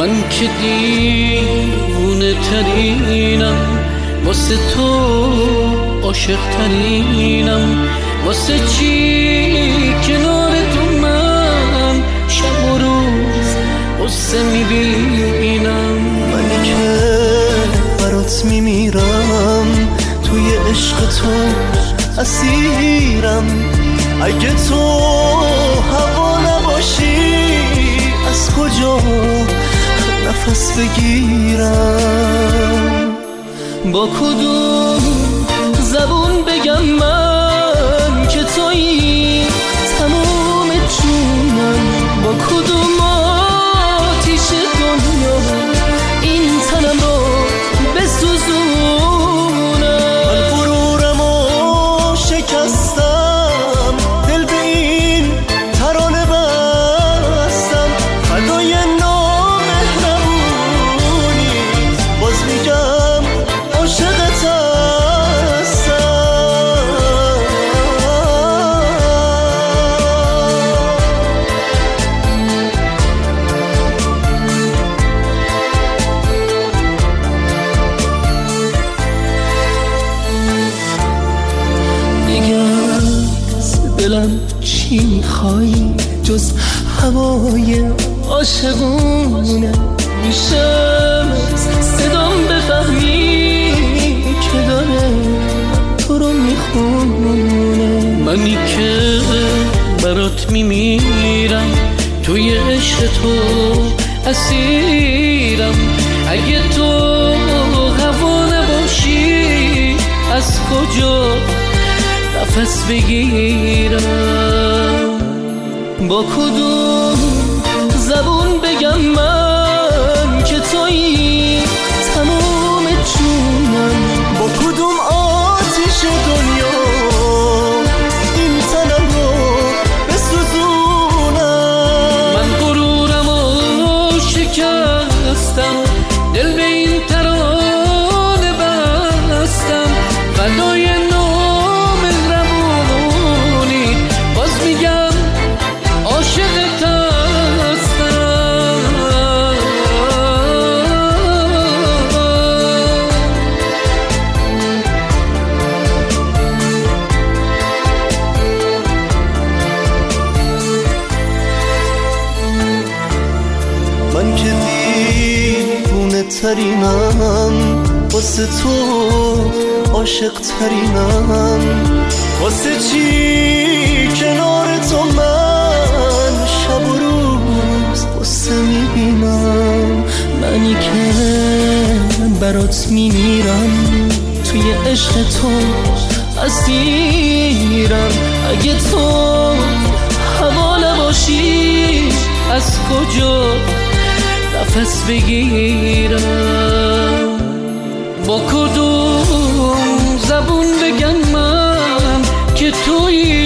من که دیوونه ترینم، واسه تو عاشق ترینم. واسه چی کنار تو من شب و روز قصه میبینم؟ منی که برات میمیرم، توی عشق تو اسیرم. اگه تو هوا نباشی از کجا نفس بگیرم؟ با کدوم زبون بگم من که تویی تمام جونم؟ با کدوم آتیش دنیا این تنم رو بسوزونم؟ من غرورم و شکستم، دل به این ترانه بستم. فدای نامهربونی باز میگم عاشقت دلم چی میخوای جز هوای عاشقونه؟ میشه صدام بفهمی که داره تو رو میخونه؟ منی که برات میمیرم، توی عشق تو اسیرم. اگه تو هوا نباشی از کجا نفس بگیرم؟ با کدوم زبون بگم من که تویی تمام جونم؟ با کدوم آتیش دنیا این تنم رو بسوزونم؟ من غرورم و شکستم، دل به این ترانه بستم. فدای من که دیوونه ترینم، واسه تو عاشق ترینم. واسه چی کنار تو من شب و روز قصه میبینم؟ منی که برات میمیرم، توی عشق تو اسیرم. اگه تو هوا نباشی از کجا نفس بگیرم؟ با کدوم زبون بگم من که تویی